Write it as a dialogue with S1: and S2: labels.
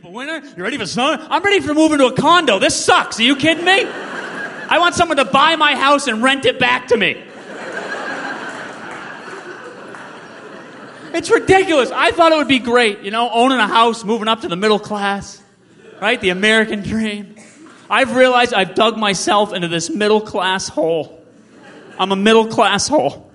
S1: people, winner. You ready for snow? I'm ready to move into a condo. This sucks. Are you kidding me? I want someone to buy my house and rent it back to me. It's ridiculous. I thought it would be great, owning a house, moving up to the middle class, right? The American dream. I've realized I've dug myself into this middle class hole. I'm a middle class hole.